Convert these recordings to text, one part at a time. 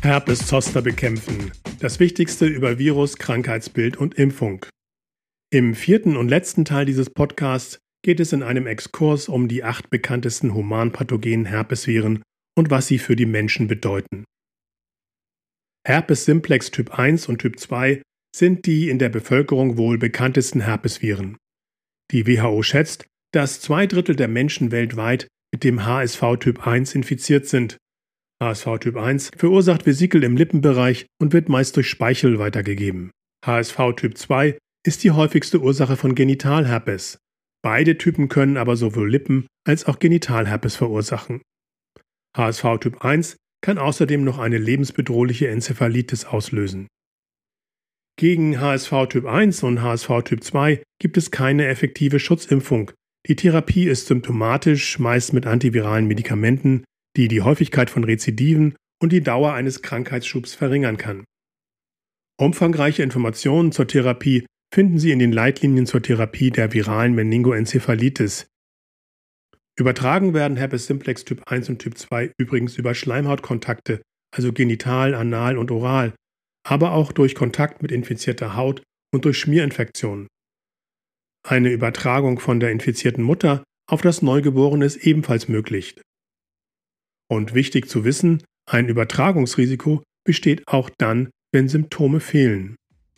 Herpes Zoster bekämpfen. Das Wichtigste über Virus, Krankheitsbild und Impfung. Im 4. und letzten Teil dieses Podcasts geht es in einem Exkurs um die 8 bekanntesten humanpathogenen Herpesviren und was sie für die Menschen bedeuten. Herpes simplex Typ 1 und Typ 2 sind die in der Bevölkerung wohl bekanntesten Herpesviren. Die WHO schätzt, dass 2/3 der Menschen weltweit mit dem HSV Typ 1 infiziert sind. HSV Typ 1 verursacht Vesikel im Lippenbereich und wird meist durch Speichel weitergegeben. HSV Typ 2 ist die häufigste Ursache von Genitalherpes. Beide Typen können aber sowohl Lippen- als auch Genitalherpes verursachen. HSV Typ 1 kann außerdem noch eine lebensbedrohliche Enzephalitis auslösen. Gegen HSV Typ 1 und HSV Typ 2 gibt es keine effektive Schutzimpfung. Die Therapie ist symptomatisch, meist mit antiviralen Medikamenten, die die Häufigkeit von Rezidiven und die Dauer eines Krankheitsschubs verringern kann. Umfangreiche Informationen zur Therapie finden Sie in den Leitlinien zur Therapie der viralen Meningoenzephalitis. Übertragen werden Herpes simplex Typ 1 und Typ 2 übrigens über Schleimhautkontakte, also genital, anal und oral, aber auch durch Kontakt mit infizierter Haut und durch Schmierinfektionen. Eine Übertragung von der infizierten Mutter auf das Neugeborene ist ebenfalls möglich. Und wichtig zu wissen, ein Übertragungsrisiko besteht auch dann, wenn Symptome fehlen.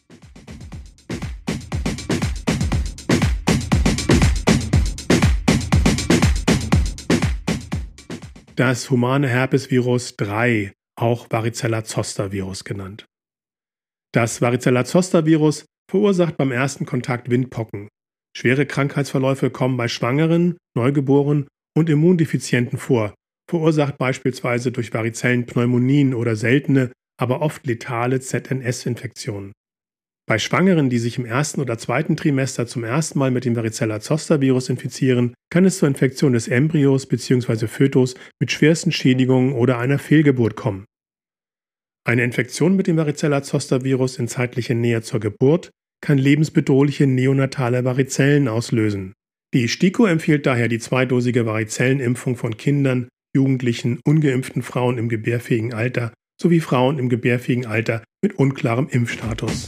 Das humane Herpesvirus 3, auch Varicella-Zoster-Virus genannt. Das Varicella-Zoster-Virus verursacht beim ersten Kontakt Windpocken. Schwere Krankheitsverläufe kommen bei Schwangeren, Neugeborenen und Immundefizienten vor, verursacht beispielsweise durch Varizellenpneumonien oder seltene, aber oft letale ZNS-Infektionen. Bei Schwangeren, die sich im 1. oder 2. Trimester zum ersten Mal mit dem Varicella-Zoster-Virus infizieren, kann es zur Infektion des Embryos bzw. Fötus mit schwersten Schädigungen oder einer Fehlgeburt kommen. Eine Infektion mit dem Varicella-Zoster-Virus in zeitlicher Nähe zur Geburt kann lebensbedrohliche neonatale Varizellen auslösen. Die STIKO empfiehlt daher die zweidosige Varizellenimpfung von Kindern, Jugendlichen, ungeimpften Frauen im gebärfähigen Alter sowie Frauen im gebärfähigen Alter mit unklarem Impfstatus.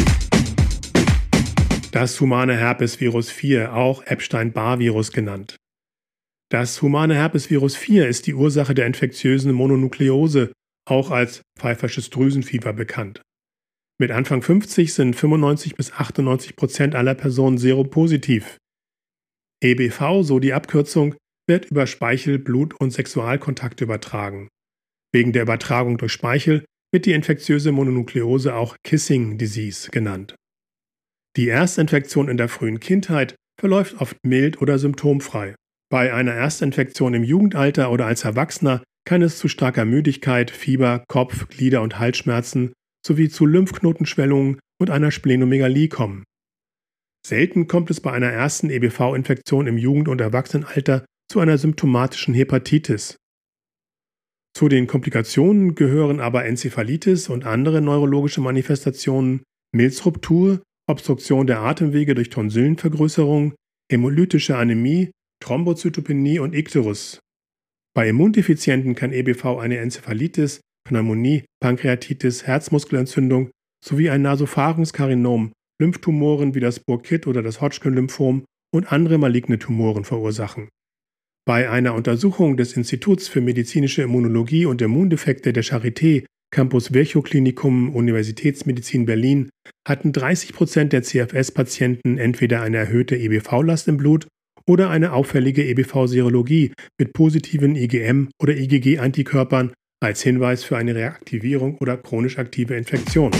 Das humane Herpesvirus 4, auch Epstein-Barr-Virus genannt. Das humane Herpesvirus 4 ist die Ursache der infektiösen Mononukleose, auch als pfeifersches Drüsenfieber bekannt. Mit Anfang 50 sind 95-98% aller Personen seropositiv. EBV, so die Abkürzung, wird über Speichel, Blut und Sexualkontakt übertragen. Wegen der Übertragung durch Speichel wird die infektiöse Mononukleose auch Kissing Disease genannt. Die Erstinfektion in der frühen Kindheit verläuft oft mild oder symptomfrei. Bei einer Erstinfektion im Jugendalter oder als Erwachsener kann es zu starker Müdigkeit, Fieber, Kopf-, Glieder- und Halsschmerzen sowie zu Lymphknotenschwellungen und einer Splenomegalie kommen. Selten kommt es bei einer ersten EBV-Infektion im Jugend- und Erwachsenenalter zu einer symptomatischen Hepatitis. Zu den Komplikationen gehören aber Enzephalitis und andere neurologische Manifestationen, Milzruptur, Obstruktion der Atemwege durch Tonsillenvergrößerung, hämolytische Anämie, Thrombozytopenie und Ikterus. Bei Immundefizienten kann EBV eine Enzephalitis, Pneumonie, Pankreatitis, Herzmuskelentzündung sowie ein Nasopharynx-Karinom, Lymphtumoren wie das Burkitt oder das Hodgkin-Lymphom und andere maligne Tumoren verursachen. Bei einer Untersuchung des Instituts für medizinische Immunologie und Immundefekte der Charité, Campus Virchow-Klinikum, Universitätsmedizin Berlin, hatten 30% der CFS-Patienten entweder eine erhöhte EBV-Last im Blut oder eine auffällige EBV-Serologie mit positiven IgM- oder IgG-Antikörpern als Hinweis für eine Reaktivierung oder chronisch aktive Infektion.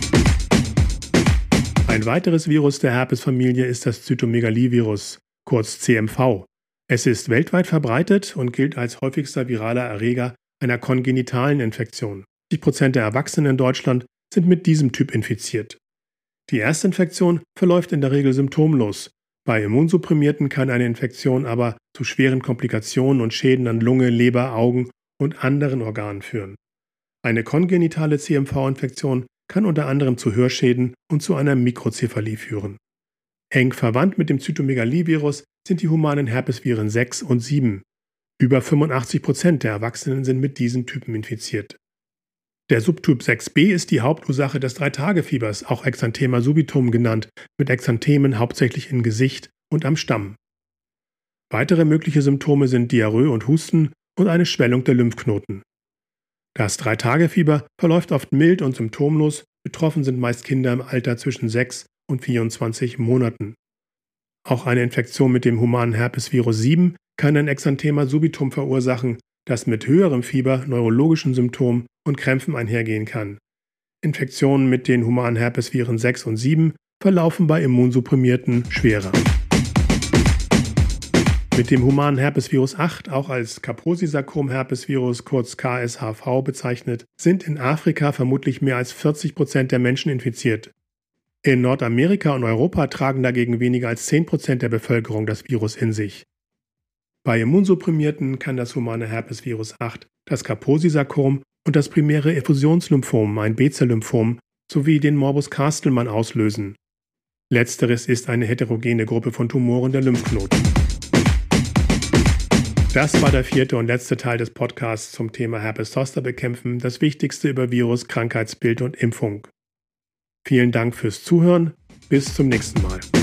Ein weiteres Virus der Herpesfamilie ist das Zytomegalie-Virus, kurz CMV. Es ist weltweit verbreitet und gilt als häufigster viraler Erreger einer kongenitalen Infektion. 70% der Erwachsenen in Deutschland sind mit diesem Typ infiziert. Die Erstinfektion verläuft in der Regel symptomlos. Bei Immunsupprimierten kann eine Infektion aber zu schweren Komplikationen und Schäden an Lunge, Leber, Augen und anderen Organen führen. Eine kongenitale CMV-Infektion kann unter anderem zu Hörschäden und zu einer Mikrozephalie führen. Eng verwandt mit dem Zytomegalie-Virus sind die humanen Herpesviren 6 und 7. Über 85% der Erwachsenen sind mit diesen Typen infiziert. Der Subtyp 6b ist die Hauptursache des 3-Tage-Fiebers, auch Exanthema subitum genannt, mit Exanthemen hauptsächlich im Gesicht und am Stamm. Weitere mögliche Symptome sind Diarrhoe und Husten und eine Schwellung der Lymphknoten. Das 3-Tage-Fieber verläuft oft mild und symptomlos, betroffen sind meist Kinder im Alter zwischen 6 und 24 Monaten. Auch eine Infektion mit dem humanen Herpesvirus 7 kann ein Exanthema subitum verursachen, das mit höherem Fieber, neurologischen Symptomen und Krämpfen einhergehen kann. Infektionen mit den humanen Herpesviren 6 und 7 verlaufen bei Immunsupprimierten schwerer. Mit dem humanen Herpesvirus 8, auch als Kaposi-Sarkom-Herpesvirus kurz KSHV bezeichnet, sind in Afrika vermutlich mehr als 40% der Menschen infiziert. In Nordamerika und Europa tragen dagegen weniger als 10% der Bevölkerung das Virus in sich. Bei Immunsupprimierten kann das humane Herpesvirus 8 das Kaposi-Sarkom und das primäre Effusionslymphom, ein B-Zell-Lymphom, sowie den Morbus Castleman auslösen. Letzteres ist eine heterogene Gruppe von Tumoren der Lymphknoten. Das war der 4. und letzte Teil des Podcasts zum Thema Herpes-Zoster bekämpfen, das Wichtigste über Virus, Krankheitsbild und Impfung. Vielen Dank fürs Zuhören, bis zum nächsten Mal.